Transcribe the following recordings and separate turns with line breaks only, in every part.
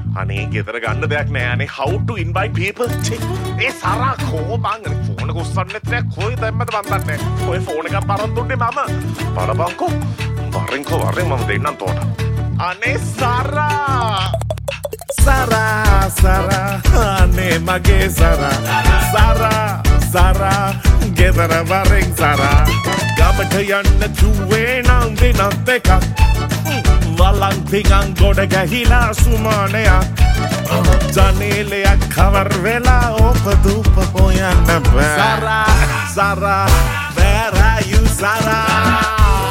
අනේ ගෙදර ගන්න දෙයක් නෑ අනේ how to invite people ඒ සරා කෝ බං ෆෝන් එක උස්සන්නෙත් නෑ කොයි දැම්මද මන් දන්නේ ඔය ෆෝන් එකක් පරන් දුන්නේ මම බලපන්කෝ වරෙන් මම දෙන්නම් තෝට අනේ සරා අනේ මගේ සරා ගෙදර වරෙන් සරා ගමට යන්න තුවේ නම් දිනත් එකක් වලන් පිගන් ගොඩ ගැහිලා සුමානයක් ජනේලයක් කවර් වෙලා ඕපදූප හොයන්න බෑ සරා where are you සරා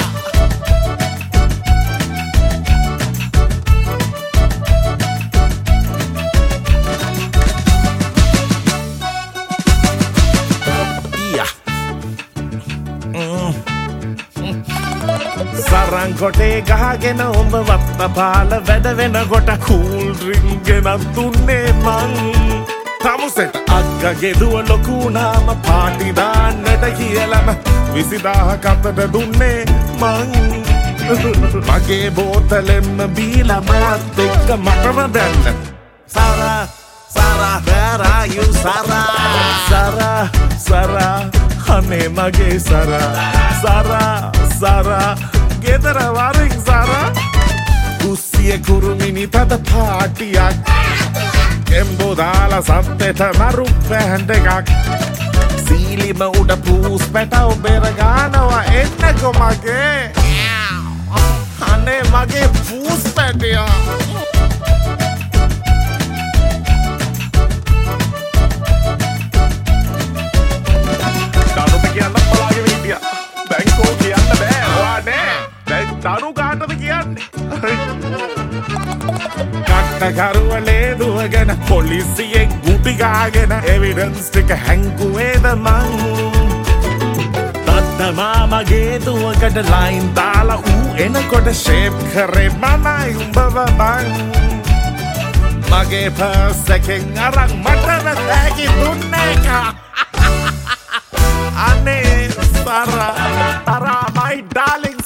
සරන් කොටේ ගහගෙන උඹ වත්ත පාල වැඩ වෙනකොට කූල් ඩ්‍රින්ක් ගෙනත් දුන්නේ මං තමුසෙට අක්කගේ දුව ලොකු වුණාම පාටි දාන්නට කියලම 20000ක් අතට දුන්නේ මං මගේ බෝතලෙන්ම බීලා මාත් එක්ක මටම දැන්න සරා where are you සරා අනේ මගේ සරා ගෙදර වරින් සරා කුස්සිය කුරුමිනි තද පාටියක් එම්බෝ දාලා සත්තෙට මරු බෑන්ඩ් එකක් සීලිම උඩ පූස් පැටව බෙර ගානවා එන්නකො මගේ අනේ මගේ පූස් පැටියා තරු කාටද කියන්නේ කට්ටකරුවලේ දුවගෙන පොලිසියෙන් ගුටි ගාගෙන එවිඩන්ස් ටික හැංකුවේද මං තත්තමා මගේ දුවකට ලයින් දාලා ඌ එනකොට ෂේප් කරේ මමයි උඹව බං මගේ පර්ස් එකෙන් අරන් මටම තෑගි දුන්නේ එක අනේ සරා my darling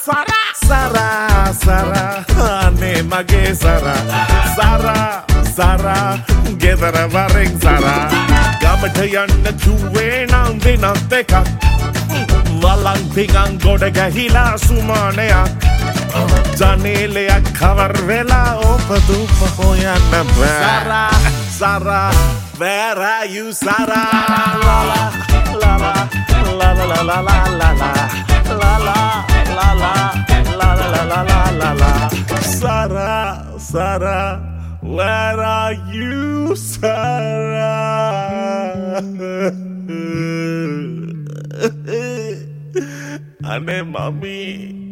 සරා අනේ මගේ සරා ගෙදර වරෙන් සරා ගමට යන්න තුවේ නම් දිනත් එකක් වලන් පිගන් ගොඩ ගැහිලා සුමානයක් ජනේලයක් කවර් වෙලා ඕපදූප හොයන්න බෑ සරා where are you සරා Sarah, where are you, Sarah? Ane mami.